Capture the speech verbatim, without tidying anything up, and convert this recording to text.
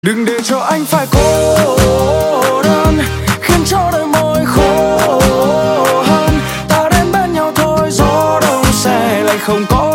Đừng để cho anh phải cô đơn, khiến cho đôi môi khô hơn. Ta đến bên nhau thôi, gió đông sẽ lại không có